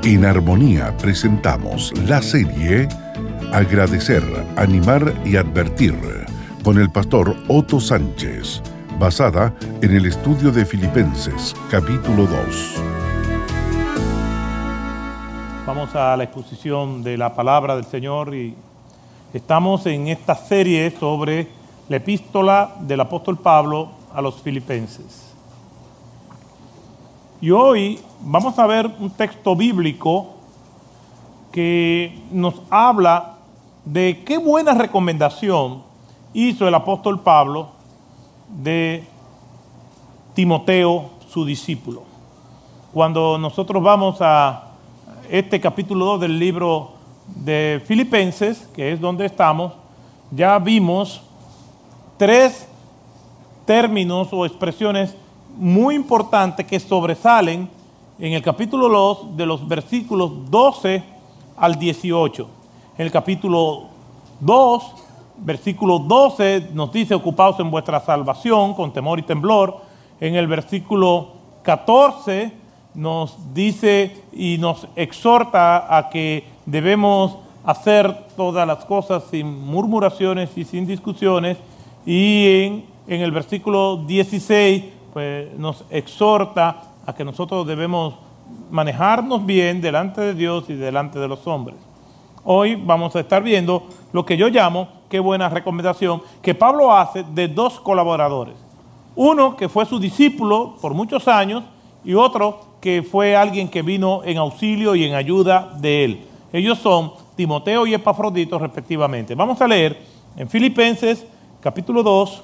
En Armonía presentamos la serie Agradecer, Animar y Advertir con el pastor Otto Sánchez, basada en el estudio de Filipenses, capítulo 2. Vamos a la exposición de la palabra del Señor y estamos en esta serie sobre la epístola del apóstol Pablo a los Filipenses. Y hoy vamos a ver un texto bíblico que nos habla de qué buena recomendación hizo el apóstol Pablo de Timoteo, su discípulo. Cuando nosotros vamos a este capítulo 2 del libro de Filipenses, que es donde estamos, ya vimos tres términos o expresiones muy importantes que sobresalen en el capítulo 2 de los versículos 12 al 18. En el capítulo 2, versículo 12 nos dice: ocupaos en vuestra salvación con temor y temblor. En el versículo 14 nos dice y nos exhorta a que debemos hacer todas las cosas sin murmuraciones y sin discusiones. Y en el versículo 16 pues nos exhorta a que nosotros debemos manejarnos bien delante de Dios y delante de los hombres. Hoy vamos a estar viendo lo que yo llamo qué buena recomendación que Pablo hace de dos colaboradores. Uno que fue su discípulo por muchos años y otro que fue alguien que vino en auxilio y en ayuda de él. Ellos son Timoteo y Epafrodito respectivamente. Vamos a leer en Filipenses capítulo 2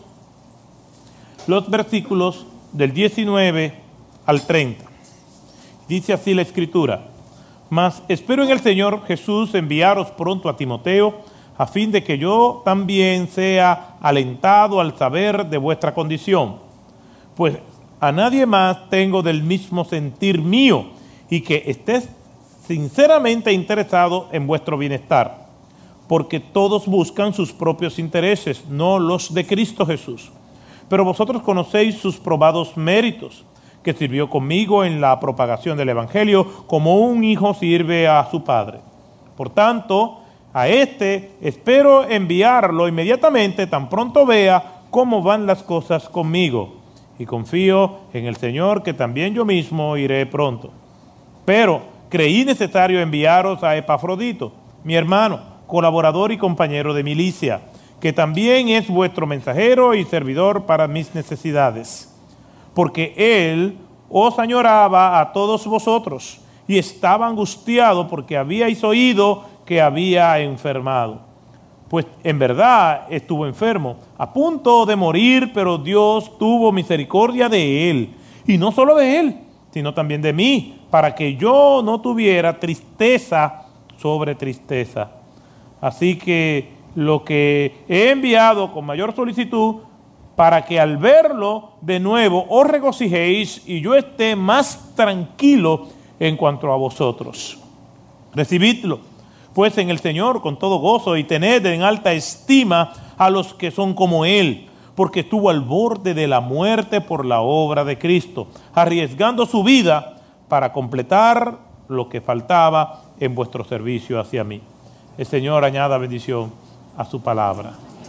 los versículos del 19 al 30. Dice así la Escritura: mas espero en el Señor Jesús enviaros pronto a Timoteo, a fin de que yo también sea alentado al saber de vuestra condición. Pues a nadie más tengo del mismo sentir mío, y que estés sinceramente interesado en vuestro bienestar, porque todos buscan sus propios intereses, no los de Cristo Jesús. Pero vosotros conocéis sus probados méritos, que sirvió conmigo en la propagación del Evangelio, como un hijo sirve a su padre. Por tanto, a este espero enviarlo inmediatamente, tan pronto vea cómo van las cosas conmigo. Y confío en el Señor que también yo mismo iré pronto. Pero creí necesario enviaros a Epafrodito, mi hermano, colaborador y compañero de milicia, que también es vuestro mensajero y servidor para mis necesidades. Porque él os añoraba a todos vosotros y estaba angustiado porque habíais oído que había enfermado. Pues en verdad estuvo enfermo, a punto de morir, pero Dios tuvo misericordia de él. Y no solo de él, sino también de mí, para que yo no tuviera tristeza sobre tristeza. Así que lo que he enviado con mayor solicitud, para que al verlo de nuevo os regocijéis y yo esté más tranquilo en cuanto a vosotros. Recibidlo, pues, en el Señor con todo gozo, y tened en alta estima a los que son como Él, porque estuvo al borde de la muerte por la obra de Cristo, arriesgando su vida para completar lo que faltaba en vuestro servicio hacia mí. El Señor añada bendición a su palabra.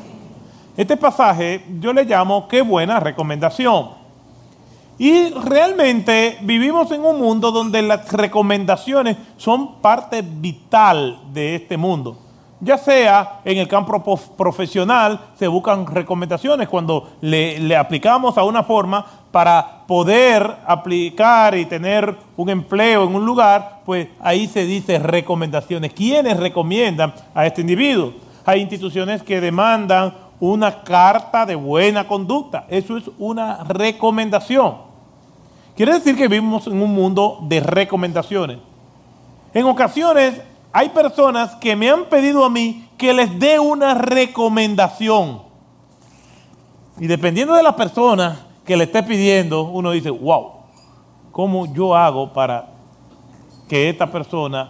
Este pasaje yo le llamo qué buena recomendación. Y realmente vivimos en un mundo donde las recomendaciones son parte vital de este mundo. Ya sea en el campo profesional, se buscan recomendaciones cuando le aplicamos a una forma para poder aplicar y tener un empleo en un lugar, pues ahí se dice recomendaciones. ¿Quiénes recomiendan a este individuo? Hay instituciones que demandan una carta de buena conducta. Eso es una recomendación. Quiere decir que vivimos en un mundo de recomendaciones. En ocasiones hay personas que me han pedido a mí que les dé una recomendación. Y dependiendo de la persona que le esté pidiendo, uno dice: wow, ¿cómo yo hago para que esta persona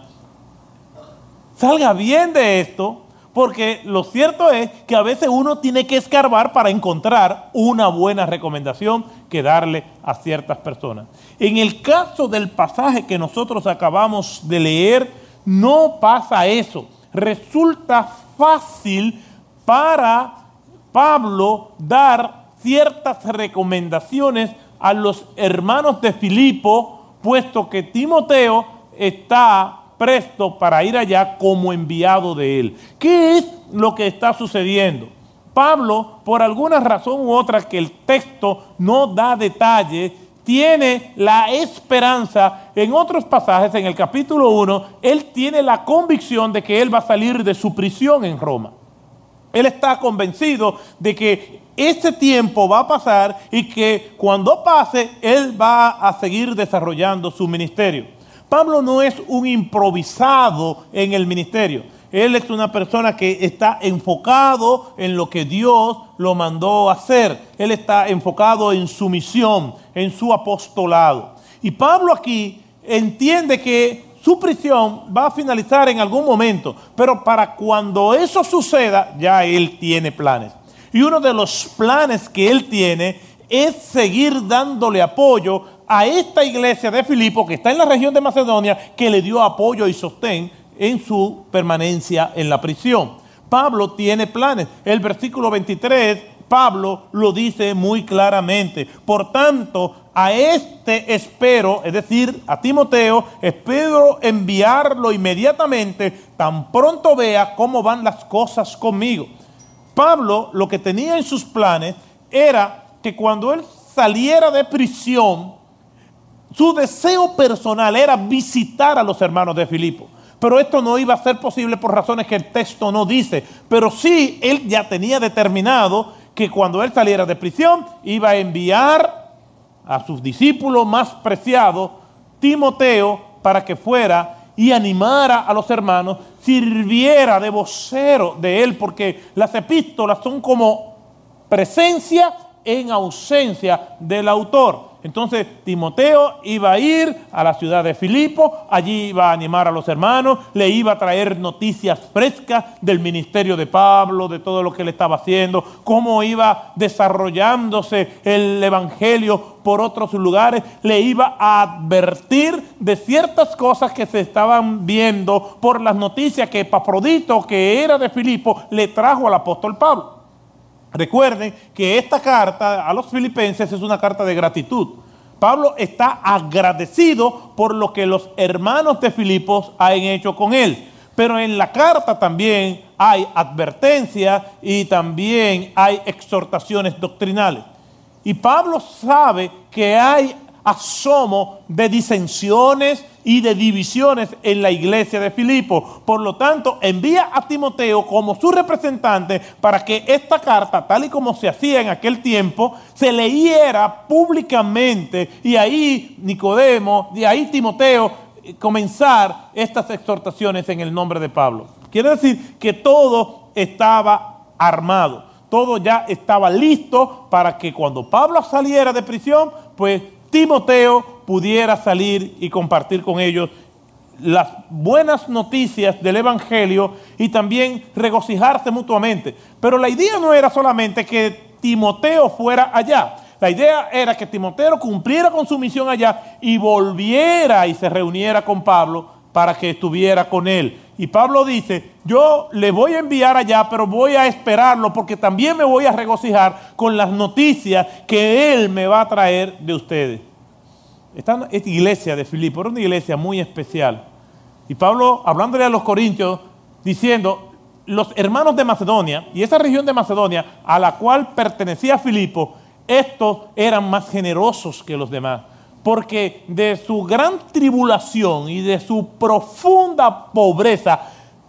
salga bien de esto? Porque lo cierto es que a veces uno tiene que escarbar para encontrar una buena recomendación que darle a ciertas personas. En el caso del pasaje que nosotros acabamos de leer, no pasa eso. Resulta fácil para Pablo dar ciertas recomendaciones a los hermanos de Filipo, puesto que Timoteo está presto para ir allá como enviado de él. ¿Qué es lo que está sucediendo? Pablo, por alguna razón u otra que el texto no da detalle, tiene la esperanza, en otros pasajes, en el capítulo 1, él tiene la convicción de que él va a salir de su prisión en Roma. Él está convencido de que ese tiempo va a pasar y que cuando pase, él va a seguir desarrollando su ministerio. Pablo no es un improvisado en el ministerio. Él es una persona que está enfocado en lo que Dios lo mandó a hacer. Él está enfocado en su misión, en su apostolado. Y Pablo aquí entiende que su prisión va a finalizar en algún momento, pero para cuando eso suceda, ya él tiene planes. Y uno de los planes que él tiene es seguir dándole apoyo a esta iglesia de Filipo, que está en la región de Macedonia, que le dio apoyo y sostén en su permanencia en la prisión. Pablo tiene planes. El versículo 23, Pablo lo dice muy claramente. Por tanto, a este espero, es decir, a Timoteo, espero enviarlo inmediatamente, tan pronto vea cómo van las cosas conmigo. Pablo lo que tenía en sus planes era que cuando él saliera de prisión, su deseo personal era visitar a los hermanos de Filipo. Pero esto no iba a ser posible por razones que el texto no dice. Pero sí, él ya tenía determinado que cuando él saliera de prisión, iba a enviar a sus discípulos más preciados, Timoteo, para que fuera y animara a los hermanos, sirviera de vocero de él, porque las epístolas son como presencia en ausencia del autor. Entonces Timoteo iba a ir a la ciudad de Filipo, allí iba a animar a los hermanos, le iba a traer noticias frescas del ministerio de Pablo, de todo lo que él estaba haciendo, cómo iba desarrollándose el evangelio por otros lugares, le iba a advertir de ciertas cosas que se estaban viendo por las noticias que Epafrodito, que era de Filipo, le trajo al apóstol Pablo. Recuerden que esta carta a los filipenses es una carta de gratitud. Pablo está agradecido por lo que los hermanos de Filipos han hecho con él. Pero en la carta también hay advertencias y también hay exhortaciones doctrinales. Y Pablo sabe que hay asomo de disensiones y de divisiones en la iglesia de Filipo. Por lo tanto, envía a Timoteo como su representante para que esta carta, tal y como se hacía en aquel tiempo, se leyera públicamente y ahí Nicodemo, y ahí Timoteo comenzar estas exhortaciones en el nombre de Pablo. Quiere decir que todo estaba armado, todo ya estaba listo para que cuando Pablo saliera de prisión, pues Timoteo pudiera salir y compartir con ellos las buenas noticias del evangelio y también regocijarse mutuamente. Pero la idea no era solamente que Timoteo fuera allá. La idea era que Timoteo cumpliera con su misión allá y volviera y se reuniera con Pablo para que estuviera con él. Y Pablo dice, yo le voy a enviar allá, pero voy a esperarlo porque también me voy a regocijar con las noticias que él me va a traer de ustedes. Esta iglesia de Filipo era una iglesia muy especial. Y Pablo, hablándole a los corintios, diciendo, los hermanos de Macedonia, y esa región de Macedonia a la cual pertenecía Filipo, estos eran más generosos que los demás. Porque de su gran tribulación y de su profunda pobreza,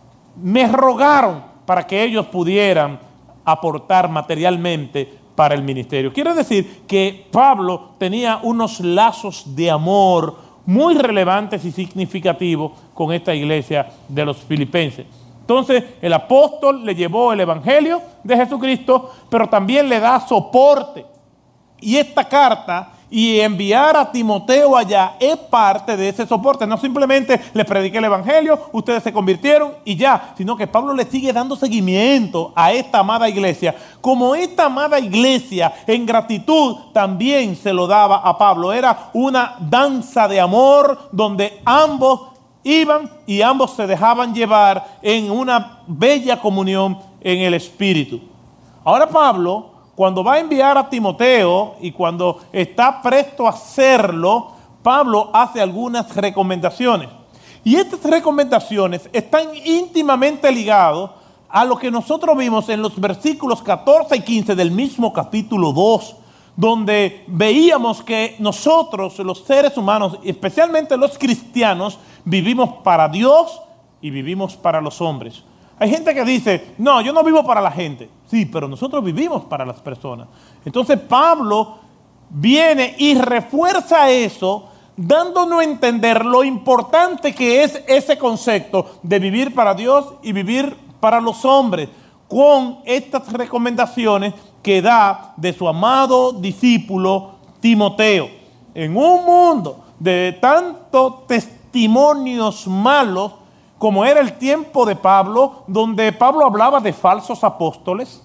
me rogaron para que ellos pudieran aportar materialmente para el ministerio. Quiere decir que Pablo tenía unos lazos de amor muy relevantes y significativos con esta iglesia de los filipenses. Entonces el apóstol le llevó el evangelio de Jesucristo, pero también le da soporte. Y esta carta Y enviar a Timoteo allá es parte de ese soporte. No simplemente les prediqué el evangelio, ustedes se convirtieron y ya, sino que Pablo le sigue dando seguimiento a esta amada iglesia. Como esta amada iglesia en gratitud también se lo daba a Pablo. Era una danza de amor donde ambos iban y ambos se dejaban llevar en una bella comunión en el Espíritu. Ahora Pablo, cuando va a enviar a Timoteo y cuando está presto a hacerlo, Pablo hace algunas recomendaciones. Y estas recomendaciones están íntimamente ligadas a lo que nosotros vimos en los versículos 14 y 15 del mismo capítulo 2, donde veíamos que nosotros, los seres humanos, especialmente los cristianos, vivimos para Dios y vivimos para los hombres. Hay gente que dice, no, yo no vivo para la gente. Sí, pero nosotros vivimos para las personas. Entonces Pablo viene y refuerza eso, dándonos a entender lo importante que es ese concepto de vivir para Dios y vivir para los hombres, con estas recomendaciones que da de su amado discípulo Timoteo. En un mundo de tantos testimonios malos, como era el tiempo de Pablo, donde Pablo hablaba de falsos apóstoles,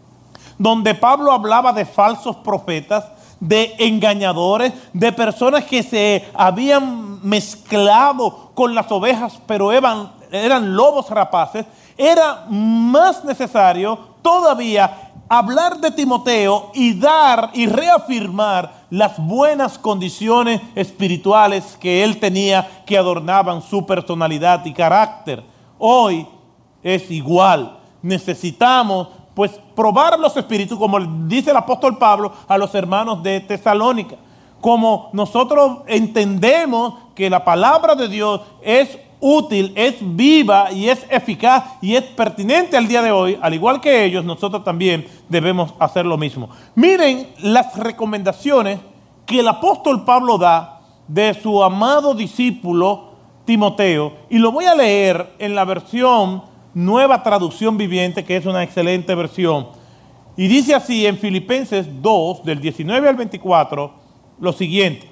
donde Pablo hablaba de falsos profetas, de engañadores, de personas que se habían mezclado con las ovejas, pero eran lobos rapaces. Era más necesario todavía hablar de Timoteo y dar y reafirmar las buenas condiciones espirituales que él tenía, que adornaban su personalidad y carácter. Hoy es igual. Necesitamos pues probar los espíritus, como dice el apóstol Pablo a los hermanos de Tesalónica. Como nosotros entendemos que la palabra de Dios es útil, es viva y es eficaz y es pertinente al día de hoy, al igual que ellos, nosotros también debemos hacer lo mismo. Miren las recomendaciones que el apóstol Pablo da de su amado discípulo Timoteo, y lo voy a leer en la versión Nueva Traducción Viviente, que es una excelente versión. Y dice así en Filipenses 2, del 19 al 24, lo siguiente: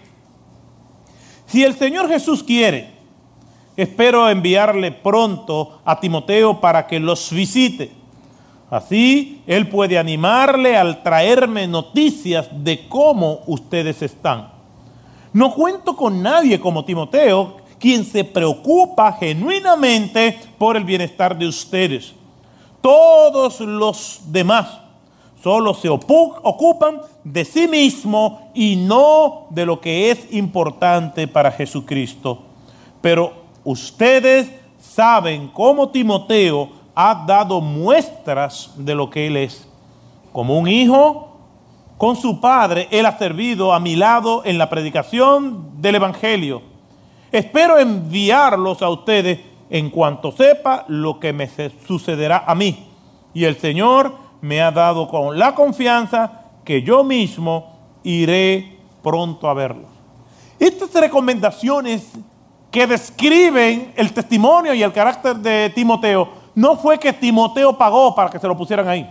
si el Señor Jesús quiere, espero enviarle pronto a Timoteo para que los visite. Así él puede animarle al traerme noticias de cómo ustedes están. No cuento con nadie como Timoteo, quien se preocupa genuinamente por el bienestar de ustedes. Todos los demás solo se ocupan de sí mismos y no de lo que es importante para Jesucristo. Pero ustedes saben cómo Timoteo ha dado muestras de lo que él es. Como un hijo con su padre, él ha servido a mi lado en la predicación del Evangelio. Espero enviarlos a ustedes en cuanto sepa lo que me sucederá a mí. Y el Señor me ha dado con la confianza que yo mismo iré pronto a verlos. Estas recomendaciones que describen el testimonio y el carácter de Timoteo, no fue que Timoteo pagó para que se lo pusieran ahí.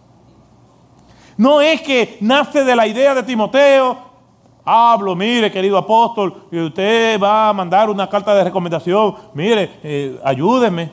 No es que nace de la idea de Timoteo. Hablo, mire, querido apóstol, que usted va a mandar una carta de recomendación. Mire, ayúdeme.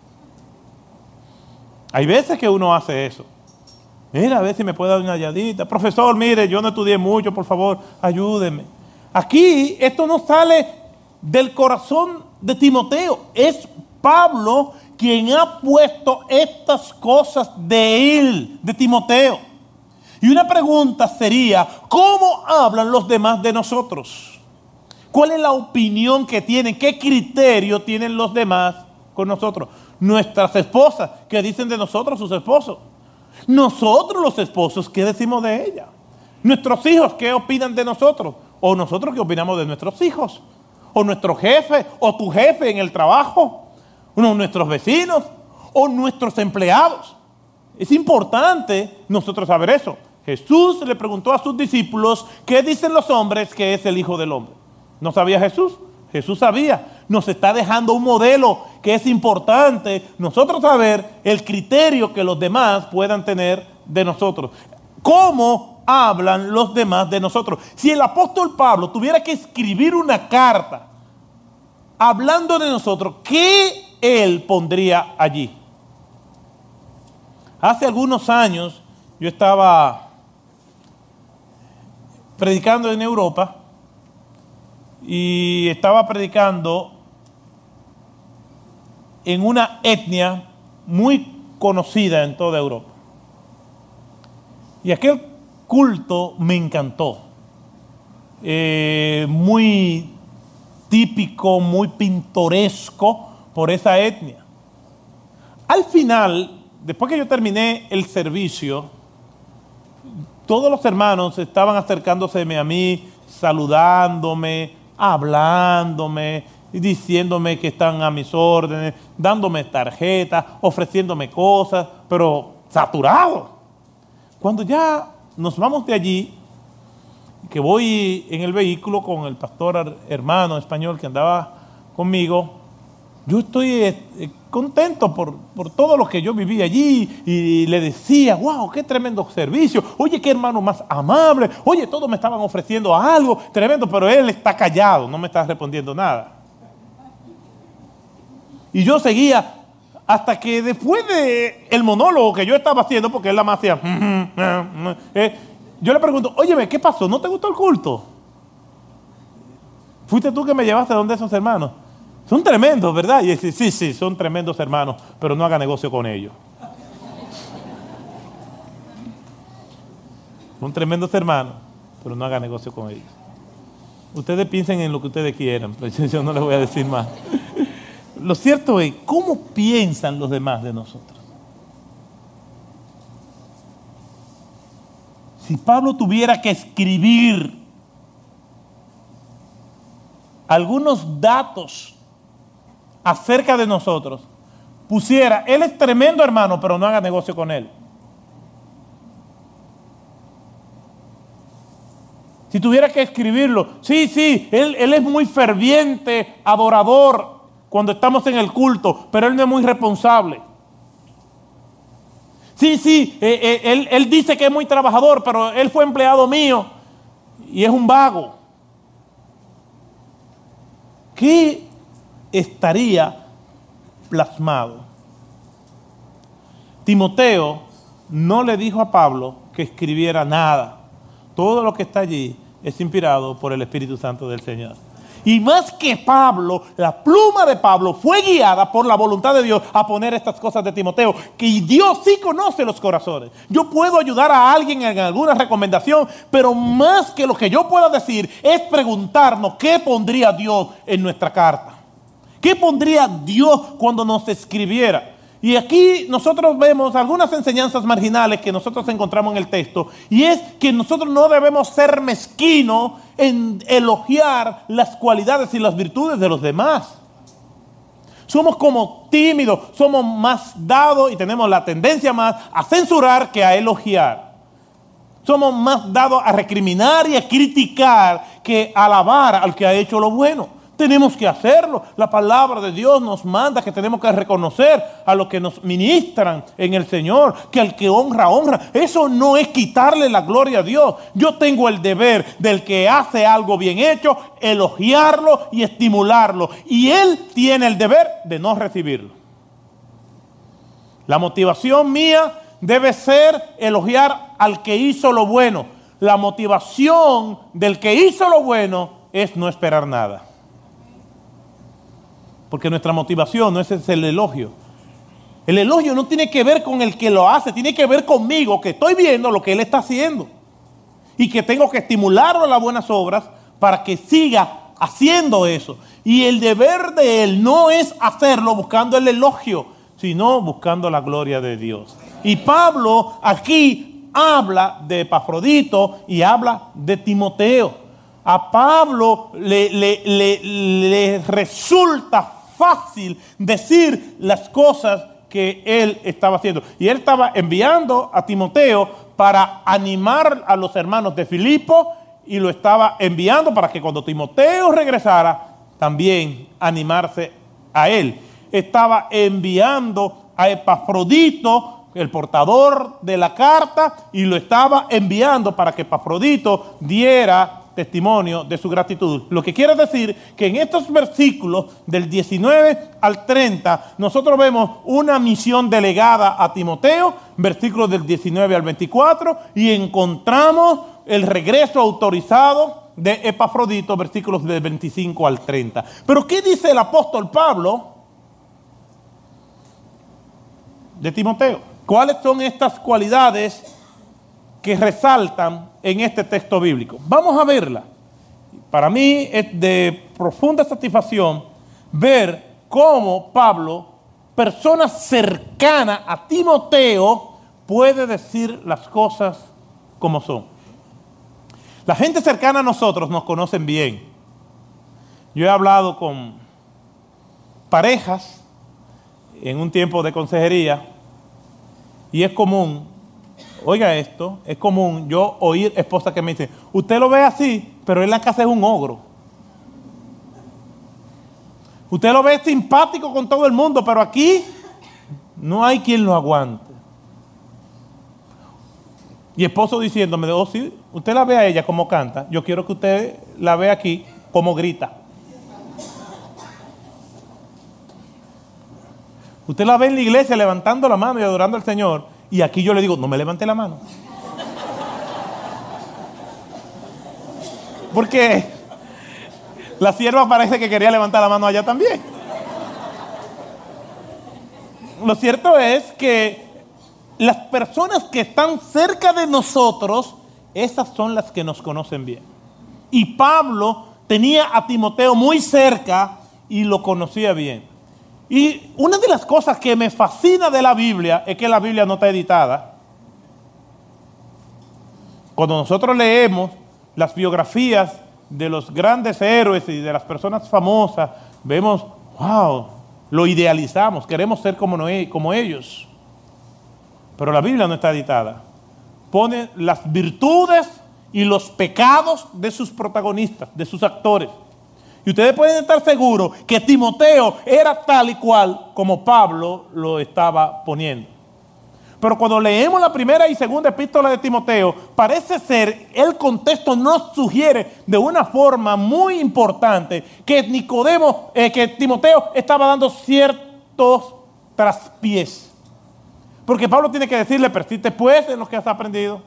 Hay veces que uno hace eso. Mira, a ver si me puede dar una ayudita. Profesor, mire, yo no estudié mucho, por favor, ayúdeme. Aquí, esto no sale del corazón de Timoteo. Es Pablo quien ha puesto estas cosas de él, de Timoteo. Y una pregunta sería, ¿cómo hablan los demás de nosotros? ¿Cuál es la opinión que tienen? ¿Qué criterio tienen los demás con nosotros? Nuestras esposas, ¿qué dicen de nosotros sus esposos? Nosotros los esposos, ¿qué decimos de ella? Nuestros hijos, ¿qué opinan de nosotros? O nosotros, ¿qué opinamos de nuestros hijos? O nuestro jefe, o tu jefe en el trabajo, o nuestros vecinos, o nuestros empleados. Es importante nosotros saber eso. Jesús le preguntó a sus discípulos, ¿qué dicen los hombres que es el Hijo del Hombre? ¿No sabía Jesús? Jesús sabía. Nos está dejando un modelo que es importante nosotros saber el criterio que los demás puedan tener de nosotros. cómo hablan los demás de nosotros. Si el apóstol Pablo tuviera que escribir una carta hablando de nosotros, ¿qué él pondría allí? Hace algunos años yo estaba predicando en Europa y estaba predicando en una etnia muy conocida en toda Europa. Y aquel culto me encantó. Muy típico, muy pintoresco por esa etnia. Al final, después que yo terminé el servicio, todos los hermanos estaban acercándose a mí, saludándome, hablándome, diciéndome que están a mis órdenes, dándome tarjetas, ofreciéndome cosas, pero saturado. Cuando ya nos vamos de allí, que voy en el vehículo con el pastor hermano español que andaba conmigo, yo estoy contento por todo lo que yo viví allí y le decía, wow, qué tremendo servicio, oye, qué hermano más amable, oye, todos me estaban ofreciendo algo tremendo, pero él está callado, no me está respondiendo nada. Y yo seguía hasta que después del monólogo que yo estaba haciendo, porque él la más hacía, yo le pregunto, óyeme, ¿qué pasó? ¿No te gustó el culto? ¿Fuiste tú que me llevaste a donde esos hermanos? Son tremendos, ¿verdad? Y dice, sí, son tremendos hermanos, pero no haga negocio con ellos. Son tremendos hermanos, pero no haga negocio con ellos. Ustedes piensen en lo que ustedes quieran, pero yo no les voy a decir más. Lo cierto es, ¿cómo piensan los demás de nosotros? Si Pablo tuviera que escribir algunos datos acerca de nosotros, pusiera, él es tremendo hermano, pero no haga negocio con él. Si tuviera que escribirlo, sí, él es muy ferviente, adorador cuando estamos en el culto, pero él no es muy responsable. Sí, él dice que es muy trabajador, pero él fue empleado mío y es un vago. ¿Qué estaría plasmado? Timoteo no le dijo a Pablo que escribiera nada. Todo lo que está allí es inspirado por el Espíritu Santo del Señor. Y más que Pablo, la pluma de Pablo fue guiada por la voluntad de Dios a poner estas cosas de Timoteo. Que Dios sí conoce los corazones. Yo puedo ayudar a alguien en alguna recomendación, pero más que lo que yo pueda decir es preguntarnos qué pondría Dios en nuestra carta. ¿Qué pondría Dios cuando nos escribiera? Y aquí nosotros vemos algunas enseñanzas marginales que nosotros encontramos en el texto, y es que nosotros no debemos ser mezquinos en elogiar las cualidades y las virtudes de los demás. Somos como tímidos, somos más dados y tenemos la tendencia más a censurar que a elogiar. Somos más dados a recriminar y a criticar que a alabar al que ha hecho lo bueno. Tenemos que hacerlo. La palabra de Dios nos manda que tenemos que reconocer a los que nos ministran en el Señor, que al que honra, honra. Eso no es quitarle la gloria a Dios. Yo tengo el deber del que hace algo bien hecho, elogiarlo y estimularlo. Y él tiene el deber de no recibirlo. La motivación mía debe ser elogiar al que hizo lo bueno. La motivación del que hizo lo bueno es no esperar nada. Porque nuestra motivación no es el elogio. El elogio no tiene que ver con el que lo hace, tiene que ver conmigo, que estoy viendo lo que él está haciendo. Y que tengo que estimularlo a las buenas obras para que siga haciendo eso. Y el deber de él no es hacerlo buscando el elogio, sino buscando la gloria de Dios. Y Pablo aquí habla de Epafrodito y habla de Timoteo. A Pablo le resulta fácil decir las cosas que él estaba haciendo. Y él estaba enviando a Timoteo para animar a los hermanos de Filipo y lo estaba enviando para que cuando Timoteo regresara, también animarse a él. Estaba enviando a Epafrodito el portador de la carta, y lo estaba enviando para que Epafrodito diera testimonio de su gratitud. Lo que quiere decir que en estos versículos del 19 al 30 nosotros vemos una misión delegada a Timoteo, versículos del 19 al 24, y encontramos el regreso autorizado de Epafrodito, versículos del 25 al 30. Pero ¿qué dice el apóstol Pablo de Timoteo? ¿Cuáles son estas cualidades que resaltan en este texto bíblico? Vamos a verla. Para mí es de profunda satisfacción ver cómo Pablo, persona cercana a Timoteo, puede decir las cosas como son. La gente cercana a nosotros nos conocen bien. Yo he hablado con parejas en un tiempo de consejería y es común, oiga esto, es común yo oír esposas que me dicen, usted lo ve así, pero en la casa es un ogro. Usted lo ve simpático con todo el mundo, pero aquí no hay quien lo aguante. Y esposo diciéndome, oh sí, usted la ve a ella como canta, yo quiero que usted la vea aquí como grita. Usted la ve en la iglesia levantando la mano y adorando al Señor, y aquí yo le digo, no me levante la mano. Porque la sierva parece que quería levantar la mano allá también. Lo cierto es que las personas que están cerca de nosotros, esas son las que nos conocen bien. Y Pablo tenía a Timoteo muy cerca y lo conocía bien. Y una de las cosas que me fascina de la Biblia es que la Biblia no está editada. Cuando nosotros leemos las biografías de los grandes héroes y de las personas famosas, vemos, wow, lo idealizamos, queremos ser como ellos. Pero la Biblia no está editada. Pone las virtudes y los pecados de sus protagonistas, de sus actores. Y ustedes pueden estar seguros que Timoteo era tal y cual como Pablo lo estaba poniendo. Pero cuando leemos la primera y segunda epístola de Timoteo, parece ser, el contexto nos sugiere de una forma muy importante que que Timoteo estaba dando ciertos traspiés. Porque Pablo tiene que decirle, persiste pues en lo que has aprendido.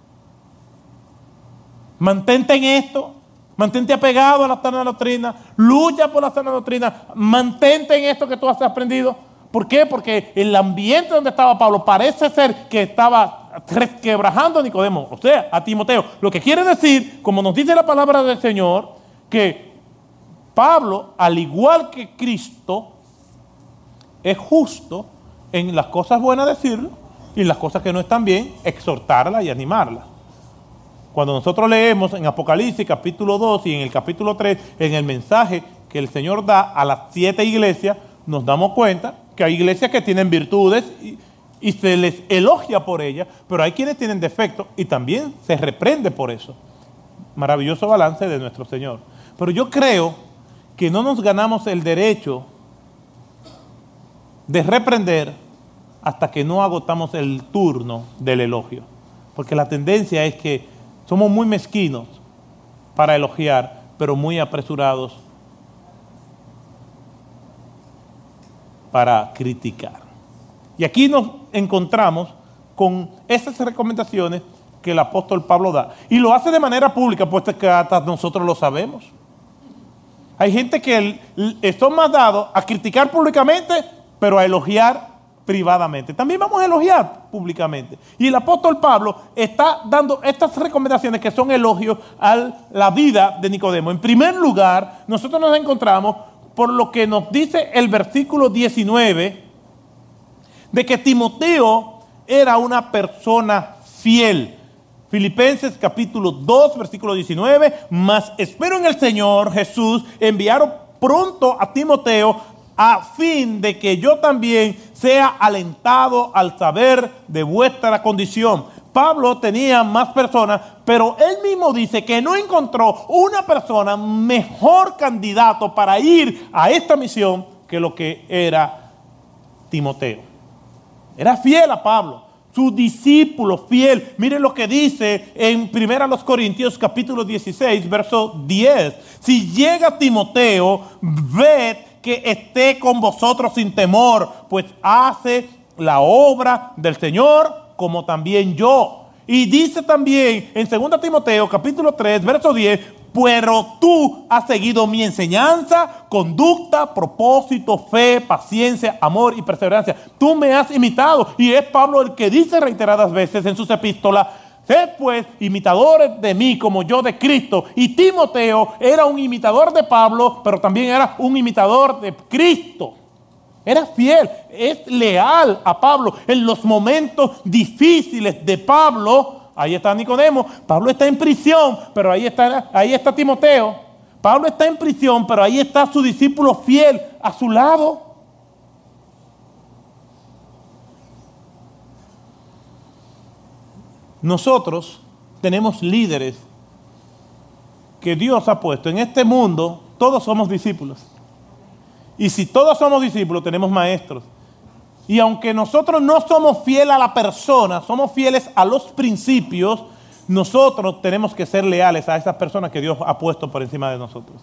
Mantente en esto. Mantente apegado a la sana doctrina. Lucha por la sana doctrina. Mantente en esto que tú has aprendido. ¿Por qué? Porque el ambiente donde estaba Pablo parece ser que estaba resquebrajando a Nicodemo, o sea, a Timoteo. Lo que quiere decir, como nos dice la palabra del Señor, que Pablo, al igual que Cristo, es justo en las cosas buenas decirlo y en las cosas que no están bien, exhortarla y animarla. Cuando nosotros leemos en Apocalipsis capítulo 2 y en el capítulo 3, en el mensaje que el Señor da a las 7 iglesias, nos damos cuenta que hay iglesias que tienen virtudes y se les elogia por ellas, pero hay quienes tienen defectos y también se reprende por eso. Maravilloso balance de nuestro Señor. Pero yo creo que no nos ganamos el derecho de reprender hasta que no agotamos el turno del elogio. Porque la tendencia es que somos muy mezquinos para elogiar, pero muy apresurados para criticar. Y aquí nos encontramos con esas recomendaciones que el apóstol Pablo da. Y lo hace de manera pública, puesto que hasta nosotros lo sabemos. Hay gente que son más dados a criticar públicamente, pero a elogiar privadamente. También vamos a elogiar públicamente. Y el apóstol Pablo está dando estas recomendaciones que son elogios a la vida de Nicodemo. En primer lugar, nosotros nos encontramos por lo que nos dice el versículo 19, de que Timoteo era una persona fiel. Filipenses capítulo 2, versículo 19, mas espero en el Señor Jesús enviar pronto a Timoteo a fin de que yo también sea alentado al saber de vuestra condición. Pablo tenía más personas, pero él mismo dice que no encontró una persona mejor candidato para ir a esta misión que lo que era Timoteo. Era fiel a Pablo, su discípulo fiel. Miren lo que dice en 1 Corintios capítulo 16, verso 10. Si llega Timoteo, ved que esté con vosotros sin temor, pues hace la obra del Señor como también yo. Y dice también en 2 Timoteo capítulo 3, verso 10, pero tú has seguido mi enseñanza, conducta, propósito, fe, paciencia, amor y perseverancia. Tú me has imitado. Y es Pablo el que dice reiteradas veces en sus epístolas, sed pues imitadores de mí como yo de Cristo. Y Timoteo era un imitador de Pablo, pero también era un imitador de Cristo. Era fiel, es leal a Pablo. En los momentos difíciles de Pablo, ahí está Nicodemo, Pablo está en prisión, pero ahí está Timoteo. Pablo está en prisión, pero ahí está su discípulo fiel a su lado. Nosotros tenemos líderes que Dios ha puesto. En este mundo todos somos discípulos. Y si todos somos discípulos, tenemos maestros. Y aunque nosotros no somos fieles a la persona, somos fieles a los principios, nosotros tenemos que ser leales a esas personas que Dios ha puesto por encima de nosotros.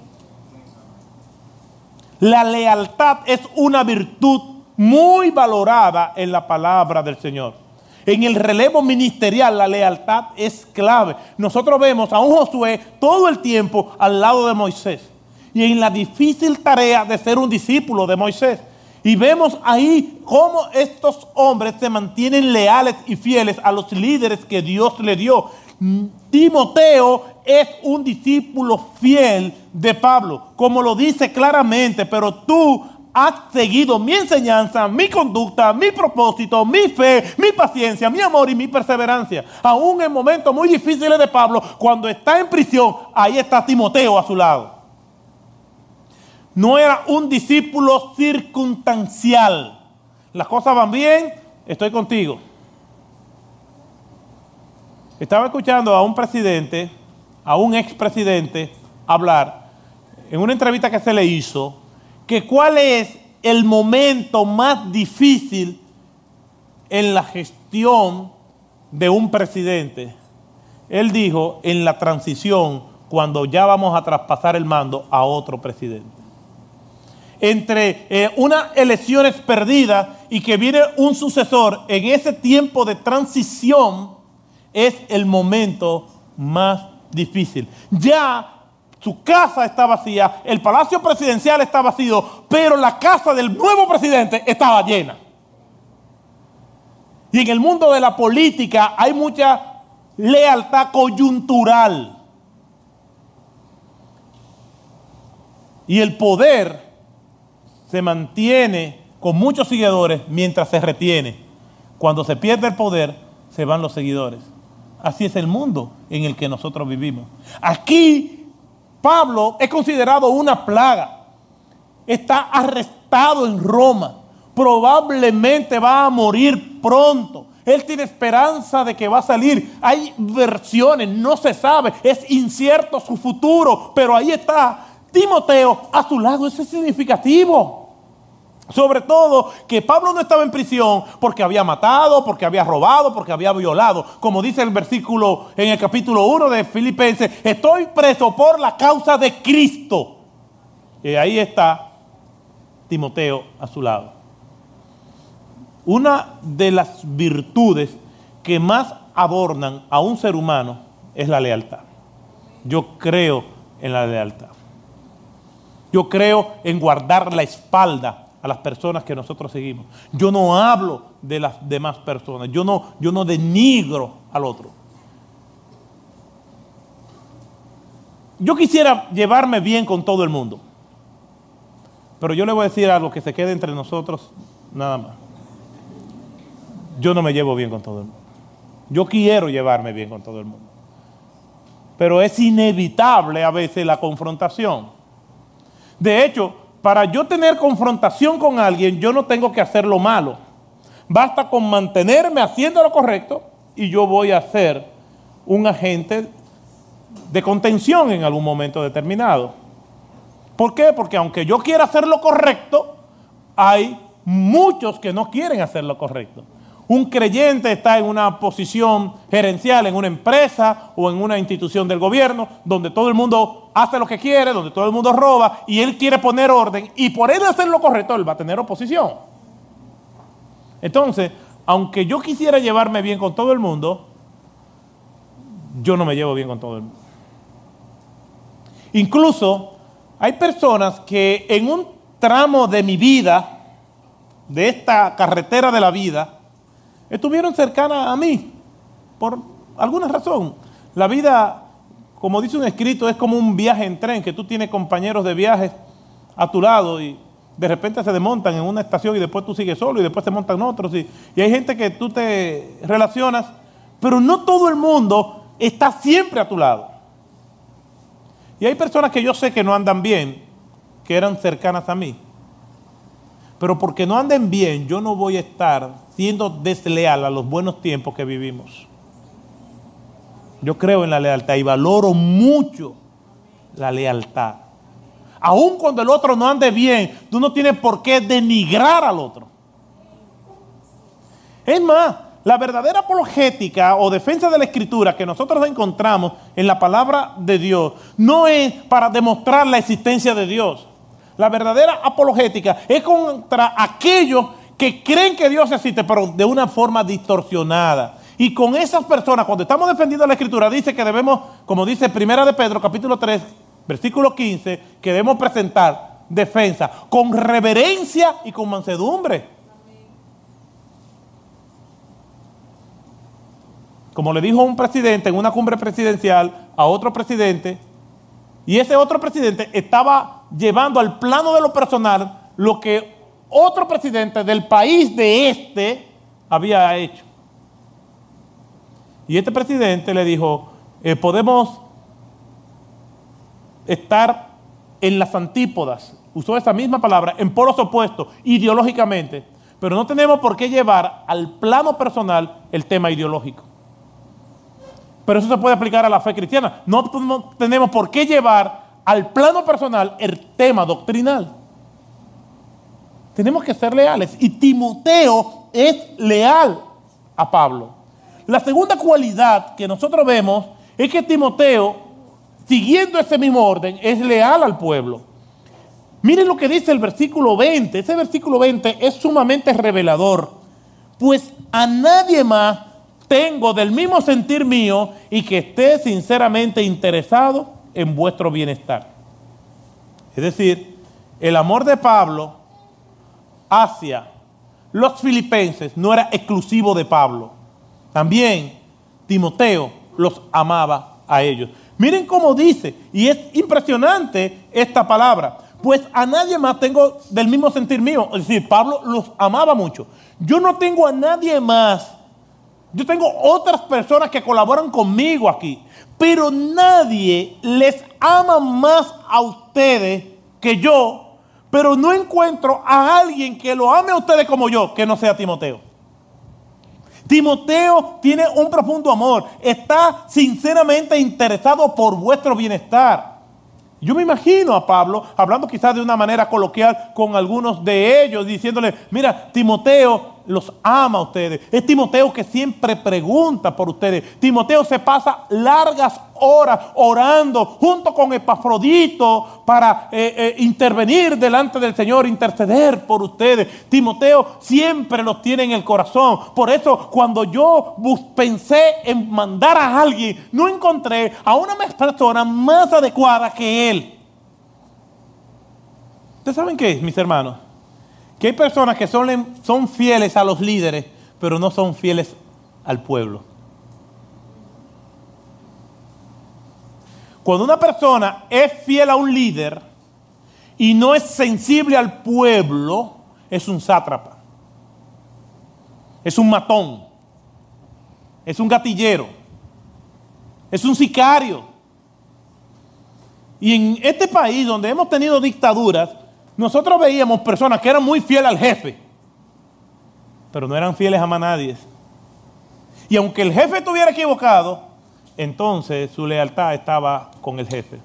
La lealtad es una virtud muy valorada en la palabra del Señor. En el relevo ministerial, la lealtad es clave. Nosotros vemos a un Josué todo el tiempo al lado de Moisés. Y en la difícil tarea de ser un discípulo de Moisés. Y vemos ahí cómo estos hombres se mantienen leales y fieles a los líderes que Dios le dio. Timoteo es un discípulo fiel de Pablo, como lo dice claramente, pero tú has seguido mi enseñanza, mi conducta, mi propósito, mi fe, mi paciencia, mi amor y mi perseverancia. Aún en momentos muy difíciles de Pablo, cuando está en prisión, ahí está Timoteo a su lado. No era un discípulo circunstancial. Las cosas van bien, estoy contigo. Estaba escuchando a un presidente, a un expresidente, hablar en una entrevista que se le hizo, que cuál es el momento más difícil en la gestión de un presidente. Él dijo, en la transición, cuando ya vamos a traspasar el mando a otro presidente. Entre unas elecciones perdidas y que viene un sucesor, en ese tiempo de transición es el momento más difícil. Ya su casa está vacía, el palacio presidencial está vacío, pero la casa del nuevo presidente estaba llena. Y en el mundo de la política hay mucha lealtad coyuntural. Y el poder se mantiene con muchos seguidores mientras se retiene. Cuando se pierde el poder, se van los seguidores. Así es el mundo en el que nosotros vivimos. Aquí, Pablo es considerado una plaga. Está arrestado en Roma. Probablemente va a morir pronto. Él tiene esperanza de que va a salir. Hay versiones, no se sabe. Es incierto su futuro, pero ahí está Timoteo a su lado. Eso es significativo. Sobre todo que Pablo no estaba en prisión porque había matado, porque había robado, porque había violado. Como dice el versículo en el capítulo 1 de Filipenses, estoy preso por la causa de Cristo. Y ahí está Timoteo a su lado. Una de las virtudes que más adornan a un ser humano es la lealtad. Yo creo en la lealtad. Yo creo en guardar la espalda a las personas que nosotros seguimos. Yo no hablo de las demás personas. Yo no denigro al otro. Yo quisiera llevarme bien con todo el mundo. Pero yo le voy a decir algo que se quede entre nosotros nada más. Yo no me llevo bien con todo el mundo. Yo quiero llevarme bien con todo el mundo. Pero es inevitable a veces la confrontación. De hecho, para yo tener confrontación con alguien, yo no tengo que hacer lo malo. Basta con mantenerme haciendo lo correcto y yo voy a ser un agente de contención en algún momento determinado. ¿Por qué? Porque aunque yo quiera hacer lo correcto, hay muchos que no quieren hacer lo correcto. Un creyente está en una posición gerencial en una empresa o en una institución del gobierno donde todo el mundo hace lo que quiere, donde todo el mundo roba y él quiere poner orden, y por él hacer lo correcto él va a tener oposición. Entonces, aunque yo quisiera llevarme bien con todo el mundo, yo no me llevo bien con todo el mundo. Incluso hay personas que en un tramo de mi vida, de esta carretera de la vida, estuvieron cercanas a mí por alguna razón. La vida, como dice un escrito, es como un viaje en tren, que tú tienes compañeros de viaje a tu lado y de repente se desmontan en una estación y después tú sigues solo y después se montan otros. Y hay gente que tú te relacionas, pero no todo el mundo está siempre a tu lado. Y hay personas que yo sé que no andan bien, que eran cercanas a mí. Pero porque no anden bien, yo no voy a estar siendo desleal a los buenos tiempos que vivimos. Yo creo en la lealtad y valoro mucho la lealtad. Aun cuando el otro no ande bien, tú no tienes por qué denigrar al otro. Es más, la verdadera apologética o defensa de la Escritura que nosotros encontramos en la palabra de Dios no es para demostrar la existencia de Dios. La verdadera apologética es contra aquellos que creen que Dios existe, pero de una forma distorsionada. Y con esas personas, cuando estamos defendiendo la Escritura, dice que debemos, como dice Primera de Pedro, capítulo 3, versículo 15, que debemos presentar defensa con reverencia y con mansedumbre. Como le dijo un presidente en una cumbre presidencial a otro presidente, y ese otro presidente estaba llevando al plano de lo personal lo que otro presidente del país de este había hecho. Y este presidente le dijo, podemos estar en las antípodas, usó esa misma palabra, en polos opuestos, ideológicamente, pero no tenemos por qué llevar al plano personal el tema ideológico. Pero eso se puede aplicar a la fe cristiana. No tenemos por qué llevar al plano personal el tema doctrinal. Tenemos que ser leales. Y Timoteo es leal a Pablo. La segunda cualidad que nosotros vemos es que Timoteo, siguiendo ese mismo orden, es leal al pueblo. Miren lo que dice el versículo 20. Ese versículo 20 es sumamente revelador. Pues a nadie más tengo del mismo sentir mío y que esté sinceramente interesado en vuestro bienestar. Es decir, el amor de Pablo hacia los filipenses no era exclusivo de Pablo. También Timoteo los amaba a ellos. Miren cómo dice, y es impresionante esta palabra. Pues a nadie más tengo del mismo sentir mío. Es decir, Pablo los amaba mucho. Yo no tengo a nadie más. Yo tengo otras personas que colaboran conmigo aquí, pero nadie les ama más a ustedes que yo, pero no encuentro a alguien que lo ame a ustedes como yo, que no sea Timoteo. Timoteo tiene un profundo amor, está sinceramente interesado por vuestro bienestar. Yo me imagino a Pablo hablando quizás de una manera coloquial con algunos de ellos, diciéndole, mira, Timoteo los ama a ustedes. Es Timoteo que siempre pregunta por ustedes. Timoteo se pasa largas horas orando junto con Epafrodito para intervenir delante del Señor, interceder por ustedes. Timoteo siempre los tiene en el corazón. Por eso cuando yo pensé en mandar a alguien, no encontré a una persona más adecuada que él. ¿Ustedes saben qué, mis hermanos? Que hay personas que son fieles a los líderes, pero no son fieles al pueblo. Cuando una persona es fiel a un líder y no es sensible al pueblo, es un sátrapa, es un matón, es un gatillero, es un sicario. Y en este país donde hemos tenido dictaduras, nosotros veíamos personas que eran muy fieles al jefe, pero no eran fieles a más nadie. Y aunque el jefe estuviera equivocado, entonces su lealtad estaba con el jefe.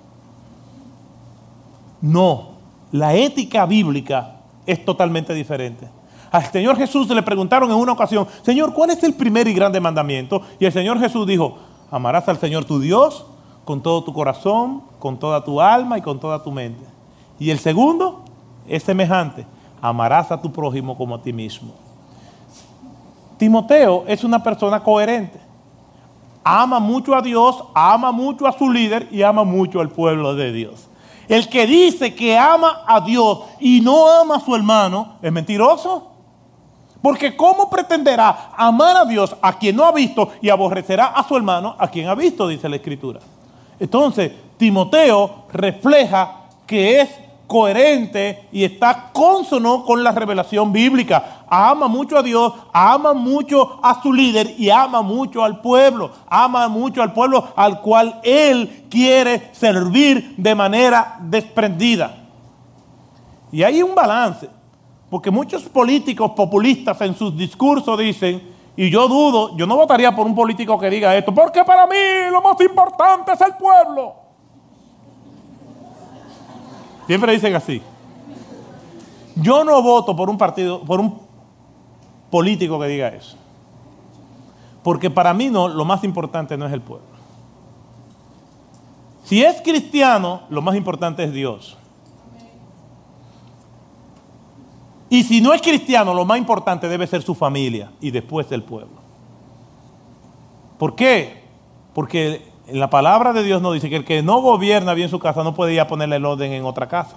No, la ética bíblica es totalmente diferente. Al Señor Jesús le preguntaron en una ocasión, Señor, ¿cuál es el primer y grande mandamiento? Y el Señor Jesús dijo, amarás al Señor tu Dios con todo tu corazón, con toda tu alma y con toda tu mente. Y el segundo es semejante, amarás a tu prójimo como a ti mismo. Timoteo es una persona coherente. Ama mucho a Dios, ama mucho a su líder y ama mucho al pueblo de Dios. El que dice que ama a Dios y no ama a su hermano es mentiroso. Porque ¿cómo pretenderá amar a Dios a quien no ha visto y aborrecerá a su hermano a quien ha visto? Dice la Escritura. Entonces, Timoteo refleja que es coherente y está cónsono con la revelación bíblica. Ama mucho a Dios, ama mucho a su líder y ama mucho al pueblo. Ama mucho al pueblo al cual él quiere servir de manera desprendida. Y hay un balance, porque muchos políticos populistas en sus discursos dicen, y yo dudo, yo no votaría por un político que diga esto, porque para mí lo más importante es el pueblo. Siempre dicen así. Yo no voto por un partido, por un político que diga eso. Porque para mí lo más importante no es el pueblo. Si es cristiano, lo más importante es Dios. Y si no es cristiano, lo más importante debe ser su familia y después el pueblo. ¿Por qué? Porque en la palabra de Dios nos dice que el que no gobierna bien su casa no puede ir a ponerle el orden en otra casa.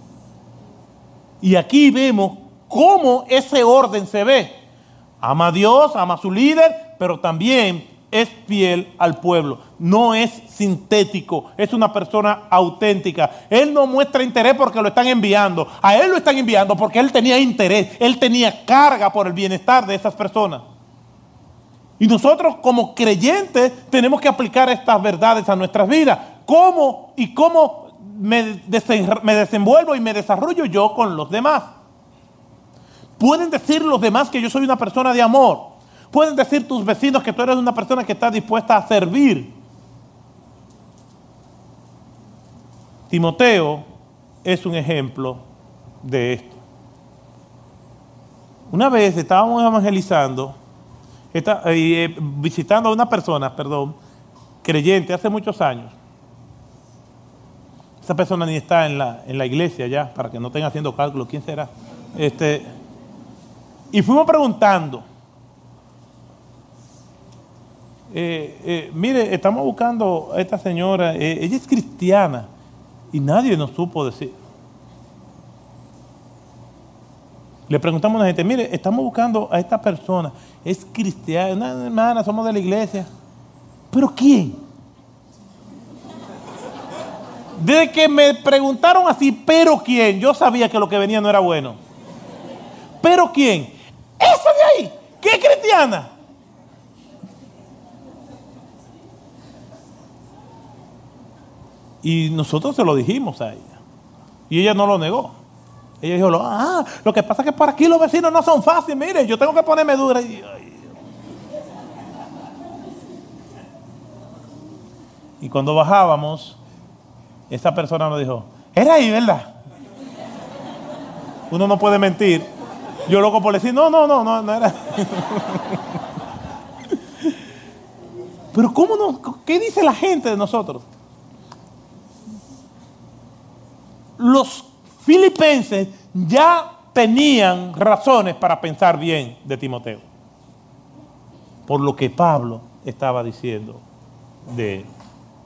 Y aquí vemos cómo ese orden se ve. Ama a Dios, ama a su líder, pero también es fiel al pueblo. No es sintético, es una persona auténtica. Él no muestra interés porque lo están enviando. A él lo están enviando porque él tenía interés, él tenía carga por el bienestar de esas personas. Y nosotros como creyentes tenemos que aplicar estas verdades a nuestras vidas. ¿Cómo me desenvuelvo y me desarrollo yo con los demás? Pueden decir los demás que yo soy una persona de amor. Pueden decir tus vecinos que tú eres una persona que está dispuesta a servir. Timoteo es un ejemplo de esto. Una vez estábamos evangelizando, visitando a una persona, creyente, hace muchos años. Esa persona ni está en la iglesia ya, para que no estén haciendo cálculos, ¿quién será? Y fuimos preguntando, mire, estamos buscando a esta señora, ella es cristiana, y nadie nos supo decir. Le preguntamos a la gente, mire, estamos buscando a esta persona, es cristiana, una hermana, somos de la iglesia. ¿Pero quién? Desde que me preguntaron así, ¿pero quién? Yo sabía que lo que venía no era bueno. ¿Pero quién? ¡Esa de ahí! ¿Qué es cristiana? Y nosotros se lo dijimos a ella. Y ella no lo negó. Ella dijo, lo que pasa es que por aquí los vecinos no son fáciles. Mire, yo tengo que ponerme dura. Y cuando bajábamos, esa persona nos dijo, era ahí, ¿verdad? Uno no puede mentir. Yo loco por decir, no era. Pero ¿cómo no? ¿Qué dice la gente de nosotros? Los filipenses ya tenían razones para pensar bien de Timoteo, por lo que Pablo estaba diciendo de él.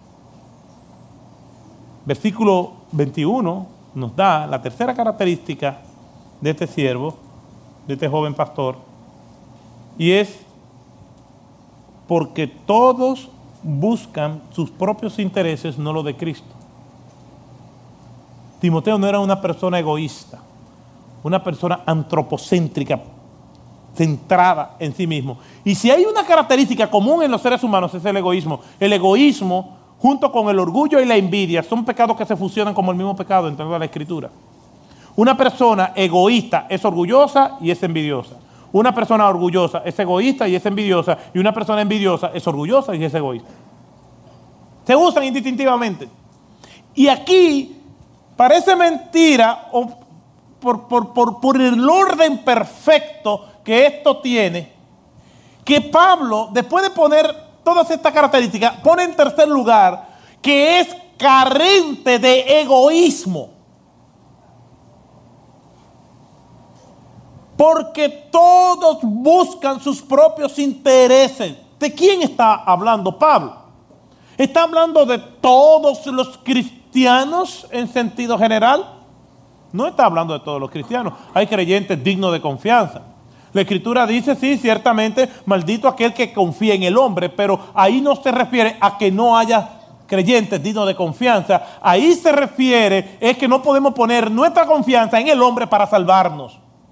Versículo 21 nos da la tercera característica de este siervo, de este joven pastor, y es porque todos buscan sus propios intereses, no los de Cristo. Timoteo no era una persona egoísta, una persona antropocéntrica, centrada en sí mismo. Y si hay una característica común en los seres humanos es el egoísmo. El egoísmo, junto con el orgullo y la envidia, son pecados que se fusionan como el mismo pecado en toda la Escritura. Una persona egoísta es orgullosa y es envidiosa. Una persona orgullosa es egoísta y es envidiosa. Y una persona envidiosa es orgullosa y es egoísta. Se usan indistintivamente. Y aquí parece mentira o por el orden perfecto que esto tiene, que Pablo, después de poner todas estas características, pone en tercer lugar que es carente de egoísmo. Porque todos buscan sus propios intereses. ¿De quién está hablando Pablo? ¿Está hablando de todos los cristianos en sentido general? No está hablando de todos los cristianos. Hay creyentes dignos de confianza. La Escritura dice, sí, ciertamente, maldito aquel que confía en el hombre, pero ahí no se refiere a que no haya creyentes dignos de confianza. Ahí se refiere es que no podemos poner nuestra confianza en el hombre para salvarnos.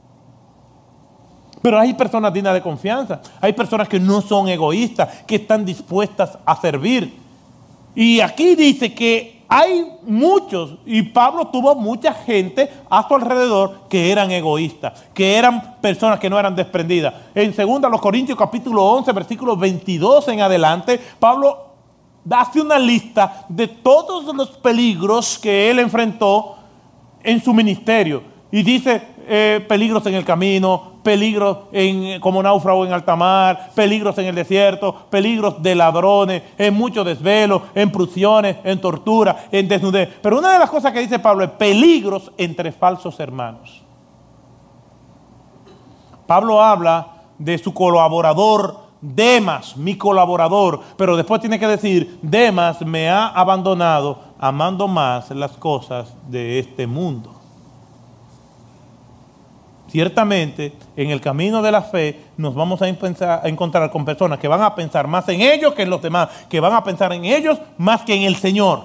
Pero hay personas dignas de confianza. Hay personas que no son egoístas, que están dispuestas a servir. Y aquí dice que hay muchos, y Pablo tuvo mucha gente a su alrededor que eran egoístas, que eran personas que no eran desprendidas. En 2 Corintios capítulo 11, versículos 22 en adelante, Pablo hace una lista de todos los peligros que él enfrentó en su ministerio. Y dice peligros en el camino, peligros como náufrago en alta mar, peligros en el desierto, peligros de ladrones, en mucho desvelo, en prisiones, en tortura, en desnudez. Pero una de las cosas que dice Pablo es peligros entre falsos hermanos. Pablo habla de su colaborador Demas, mi colaborador, pero después tiene que decir, Demas me ha abandonado amando más las cosas de este mundo. Ciertamente, en el camino de la fe nos vamos a encontrar con personas que van a pensar más en ellos que en los demás, que van a pensar en ellos más que en el Señor.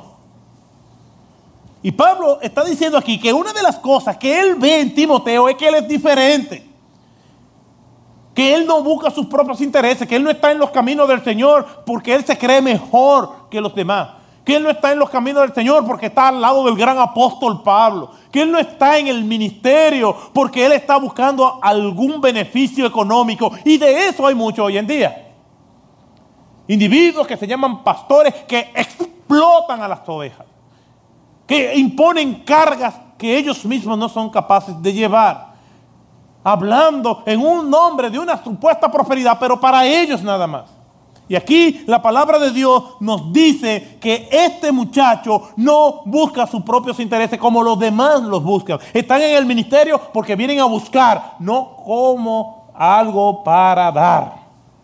Y Pablo está diciendo aquí que una de las cosas que él ve en Timoteo es que él es diferente, que él no busca sus propios intereses, que él no está en los caminos del Señor porque él se cree mejor que los demás, que él no está en los caminos del Señor porque está al lado del gran apóstol Pablo, que él no está en el ministerio porque él está buscando algún beneficio económico, y de eso hay mucho hoy en día. Individuos que se llaman pastores que explotan a las ovejas, que imponen cargas que ellos mismos no son capaces de llevar, hablando en un nombre de una supuesta prosperidad, pero para ellos nada más. Y aquí la palabra de Dios nos dice que este muchacho no busca sus propios intereses como los demás los buscan. Están en el ministerio porque vienen a buscar, no como algo para dar.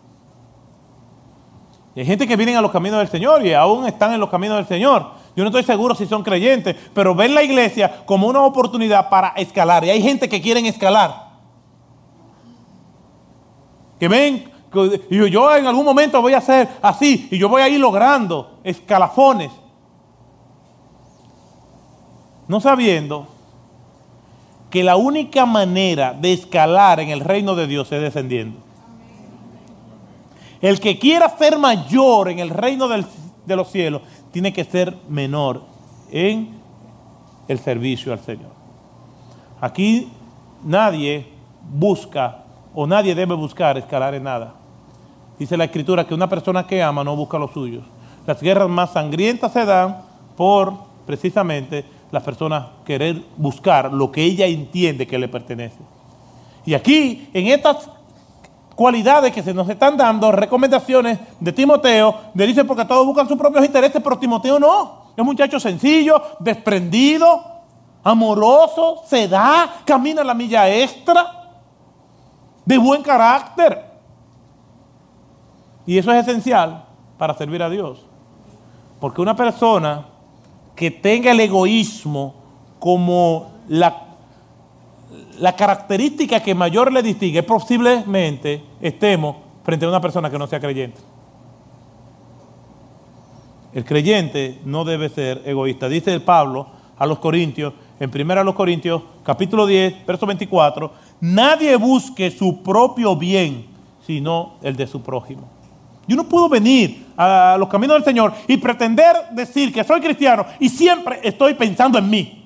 Y hay gente que vienen a los caminos del Señor y aún están en los caminos del Señor. Yo no estoy seguro si son creyentes, pero ven la iglesia como una oportunidad para escalar. Y hay gente que quieren escalar, que ven, yo en algún momento voy a hacer así y yo voy a ir logrando escalafones, no sabiendo que la única manera de escalar en el reino de Dios es descendiendo. El que quiera ser mayor en el reino de los cielos tiene que ser menor en el servicio al Señor. Aquí nadie busca o nadie debe buscar escalar en nada. Dice la Escritura que una persona que ama no busca los suyos. Las guerras más sangrientas se dan por precisamente las personas querer buscar lo que ella entiende que le pertenece. Y aquí, en estas cualidades que se nos están dando, recomendaciones de Timoteo, le dice porque todos buscan sus propios intereses, pero Timoteo no. Es un muchacho sencillo, desprendido, amoroso, se da, camina la milla extra, de buen carácter. Y eso es esencial para servir a Dios. Porque una persona que tenga el egoísmo como la característica que mayor le distingue, posiblemente estemos frente a una persona que no sea creyente. El creyente no debe ser egoísta. Dice Pablo a los Corintios, en 1 Corintios, capítulo 10, verso 24, nadie busque su propio bien, sino el de su prójimo. Yo no puedo venir a los caminos del Señor y pretender decir que soy cristiano y siempre estoy pensando en mí.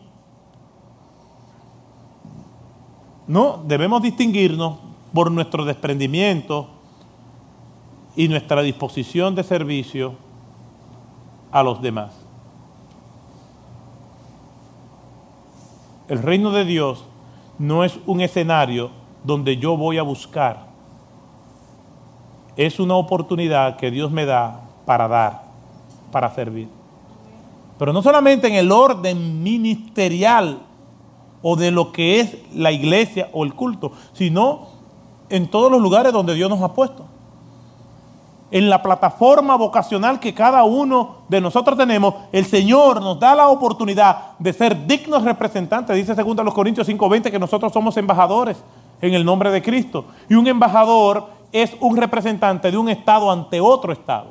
No, debemos distinguirnos por nuestro desprendimiento y nuestra disposición de servicio a los demás. El reino de Dios no es un escenario donde yo voy a buscar. Es una oportunidad que Dios me da para dar, para servir. Pero no solamente en el orden ministerial o de lo que es la iglesia o el culto, sino en todos los lugares donde Dios nos ha puesto. En la plataforma vocacional que cada uno de nosotros tenemos, el Señor nos da la oportunidad de ser dignos representantes. Dice 2 Corintios 5:20 que nosotros somos embajadores en el nombre de Cristo. Y un embajador es un representante de un estado ante otro estado.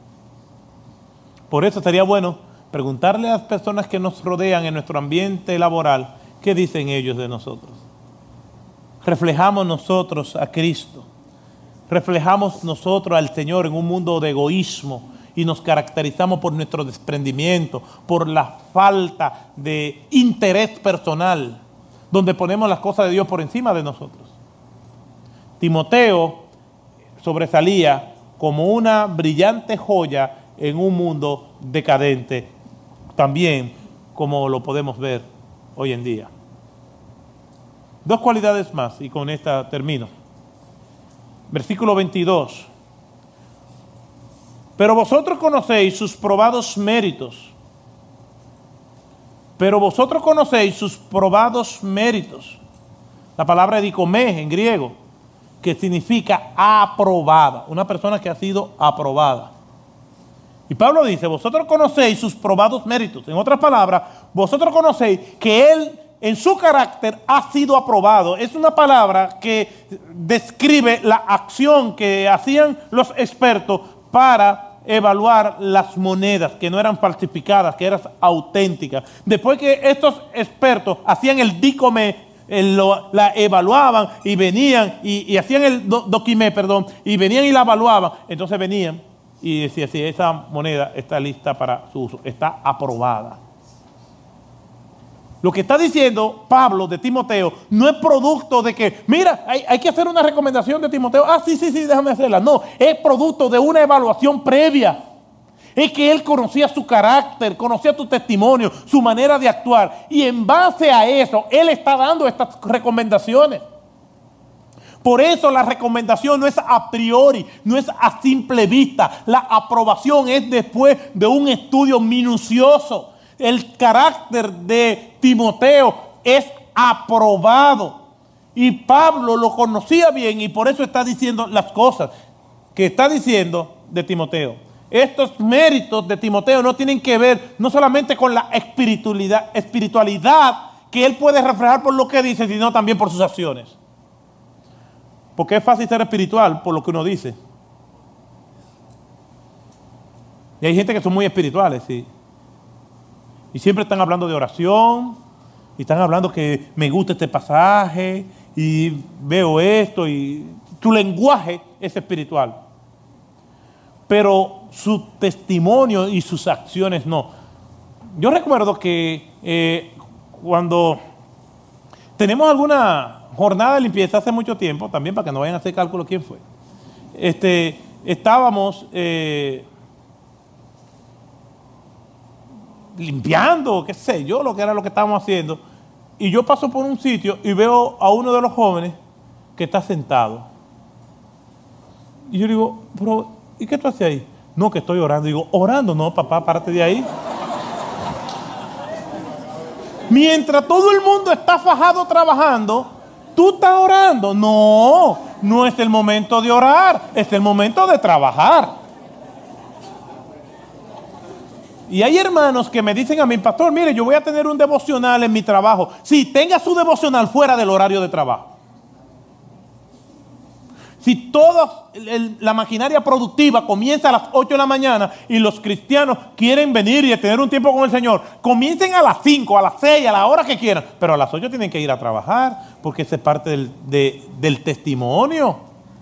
Por eso sería bueno preguntarle a las personas que nos rodean en nuestro ambiente laboral, ¿qué dicen ellos de nosotros? ¿Reflejamos nosotros a Cristo? ¿Reflejamos nosotros al Señor en un mundo de egoísmo y nos caracterizamos por nuestro desprendimiento, por la falta de interés personal, donde ponemos las cosas de Dios por encima de nosotros? Timoteo sobresalía como una brillante joya en un mundo decadente, también como lo podemos ver hoy en día. Dos cualidades más y con esta termino. Versículo 22. Pero vosotros conocéis sus probados méritos. Pero vosotros conocéis sus probados méritos. La palabra dicomé en griego, que significa aprobada. Una persona que ha sido aprobada. Y Pablo dice, vosotros conocéis sus probados méritos. En otras palabras, vosotros conocéis que Él en su carácter ha sido aprobado. Es una palabra que describe la acción que hacían los expertos para evaluar las monedas, que no eran falsificadas, que eran auténticas. Después que estos expertos hacían el dicomé, la evaluaban y venían y hacían el doquimé, y venían y la evaluaban, entonces venían y decía, si esa moneda está lista para su uso, está aprobada. Lo que está diciendo Pablo de Timoteo no es producto de que, mira, hay que hacer una recomendación de Timoteo. Sí, déjame hacerla. No, es producto de una evaluación previa. Es que él conocía su carácter, conocía tu testimonio, su manera de actuar. Y en base a eso, él está dando estas recomendaciones. Por eso la recomendación no es a priori, no es a simple vista. La aprobación es después de un estudio minucioso. El carácter de Timoteo es aprobado. Y Pablo lo conocía bien y por eso está diciendo las cosas que está diciendo de Timoteo. Estos méritos de Timoteo no tienen que ver no solamente con la espiritualidad que él puede reflejar por lo que dice, sino también por sus acciones. Porque es fácil ser espiritual por lo que uno dice. Y hay gente que son muy espirituales, sí. Y siempre están hablando de oración, y están hablando que me gusta este pasaje, y veo esto, y tu lenguaje es espiritual. Pero su testimonio y sus acciones no. Yo recuerdo que cuando tenemos alguna jornada de limpieza hace mucho tiempo, también para que no vayan a hacer cálculo quién fue, estábamos limpiando, qué sé yo, lo que era lo que estábamos haciendo, y yo paso por un sitio y veo a uno de los jóvenes que está sentado. Y yo digo, pero ¿y qué tú haces ahí? No, que estoy orando. Digo, ¿orando? No, papá, párate de ahí. Mientras todo el mundo está fajado trabajando, tú estás orando. No, no es el momento de orar, es el momento de trabajar. Y hay hermanos que me dicen a mi pastor, mire, yo voy a tener un devocional en mi trabajo. Sí, tenga su devocional fuera del horario de trabajo. Si toda la maquinaria productiva comienza a las 8 de la mañana y los cristianos quieren venir y tener un tiempo con el Señor, comiencen a las 5, a las 6, a la hora que quieran, pero a las 8 tienen que ir a trabajar, porque esa es parte del testimonio.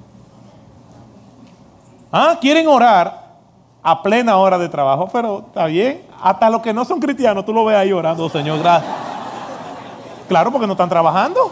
Quieren orar a plena hora de trabajo, pero está bien, hasta los que no son cristianos, tú lo ves ahí orando, Señor, gracias. Claro, porque no están trabajando.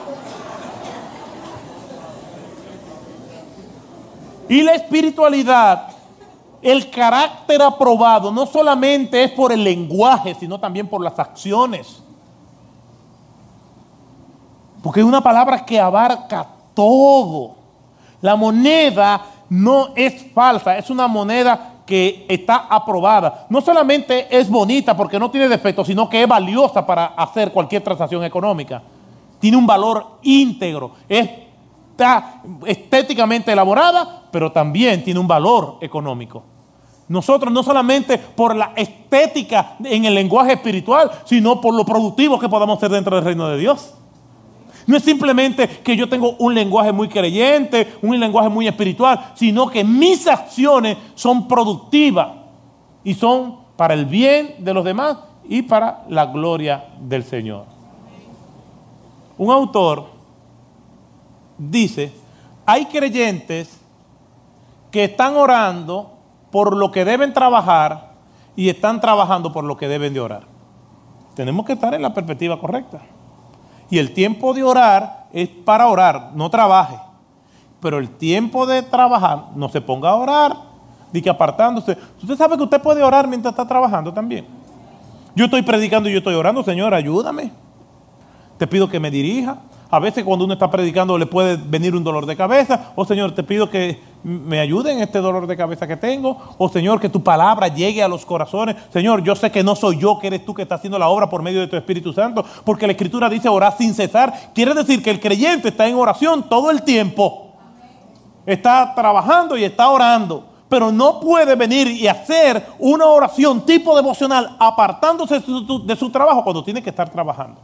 Y la espiritualidad, el carácter aprobado, no solamente es por el lenguaje, sino también por las acciones. Porque es una palabra que abarca todo. La moneda no es falsa, es una moneda que está aprobada. No solamente es bonita porque no tiene defectos, sino que es valiosa para hacer cualquier transacción económica. Tiene un valor íntegro, está estéticamente elaborada, pero también tiene un valor económico. Nosotros no solamente por la estética en el lenguaje espiritual, sino por lo productivos que podamos ser dentro del reino de Dios. No es simplemente que yo tengo un lenguaje muy creyente, un lenguaje muy espiritual, sino que mis acciones son productivas y son para el bien de los demás y para la gloria del Señor. Un autor dice, hay creyentes que están orando por lo que deben trabajar y están trabajando por lo que deben de orar. Tenemos que estar en la perspectiva correcta. Y el tiempo de orar es para orar, no trabaje. Pero el tiempo de trabajar, no se ponga a orar, ni que apartándose. Usted sabe que usted puede orar mientras está trabajando también. Yo estoy predicando y yo estoy orando, Señor, ayúdame. Te pido que me dirija. A veces cuando uno está predicando le puede venir un dolor de cabeza. Oh Señor, te pido que me ayude en este dolor de cabeza que tengo. Oh Señor, que tu palabra llegue a los corazones. Señor, yo sé que no soy yo, que eres tú que estás haciendo la obra por medio de tu Espíritu Santo. Porque la Escritura dice orar sin cesar. Quiere decir que el creyente está en oración todo el tiempo. Está trabajando y está orando. Pero no puede venir y hacer una oración tipo devocional apartándose de su trabajo cuando tiene que estar trabajando.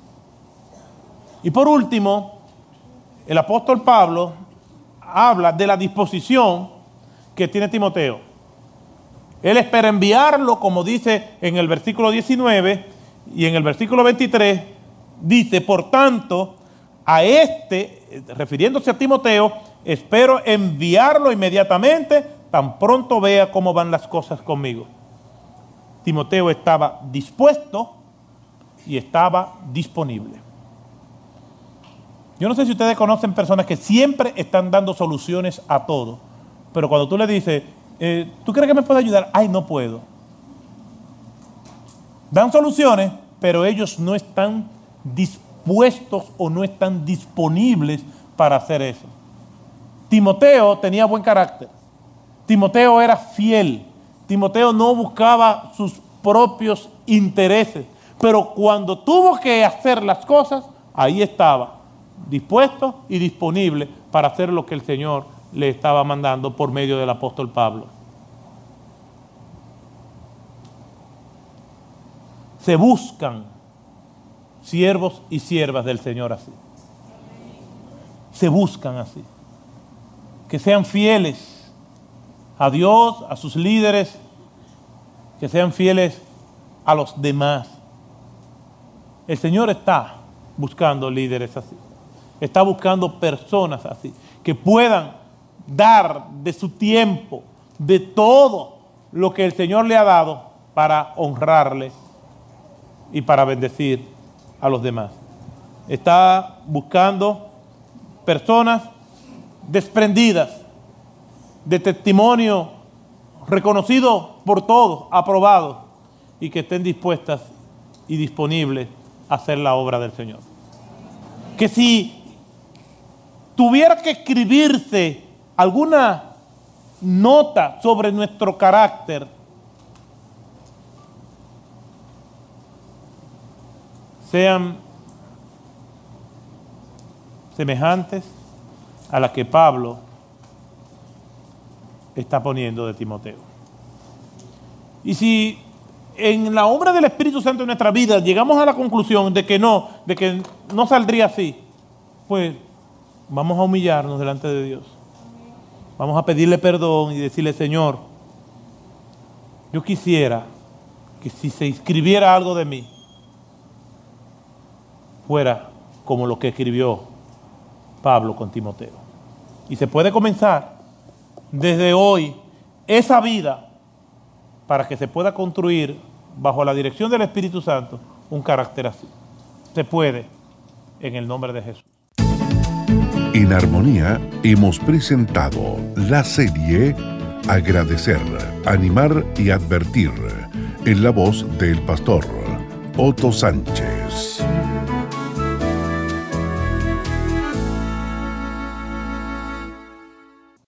Y por último, el apóstol Pablo habla de la disposición que tiene Timoteo. Él espera enviarlo, como dice en el versículo 19 y en el versículo 23, dice, por tanto, a refiriéndose a Timoteo, espero enviarlo inmediatamente, tan pronto vea cómo van las cosas conmigo. Timoteo estaba dispuesto y estaba disponible. Yo no sé si ustedes conocen personas que siempre están dando soluciones a todo, pero cuando tú le dices, ¿tú crees que me puede ayudar? Ay, no puedo. Dan soluciones, pero ellos no están dispuestos o no están disponibles para hacer eso. Timoteo tenía buen carácter. Timoteo era fiel. Timoteo no buscaba sus propios intereses, pero cuando tuvo que hacer las cosas, ahí estaba, dispuesto y disponible para hacer lo que el Señor le estaba mandando por medio del apóstol Pablo. Se buscan siervos y siervas del Señor así. Se buscan así. Que sean fieles a Dios, a sus líderes, que sean fieles a los demás. El Señor está buscando líderes así. Está buscando personas así, que puedan dar de su tiempo, de todo lo que el Señor le ha dado para honrarle y para bendecir a los demás. Está buscando personas desprendidas, de testimonio reconocido por todos, aprobado, y que estén dispuestas y disponibles a hacer la obra del Señor. Que si tuviera que escribirse alguna nota sobre nuestro carácter, sean semejantes a la que Pablo está poniendo de Timoteo. Y si en la obra del Espíritu Santo en nuestra vida llegamos a la conclusión de que no saldría así, pues vamos a humillarnos delante de Dios. Vamos a pedirle perdón y decirle, Señor, yo quisiera que si se escribiera algo de mí, fuera como lo que escribió Pablo con Timoteo. Y se puede comenzar desde hoy esa vida para que se pueda construir bajo la dirección del Espíritu Santo un carácter así. Se puede, en el nombre de Jesús. En Armonía hemos presentado la serie Agradecer, Animar y Advertir, en la voz del pastor Otto Sánchez.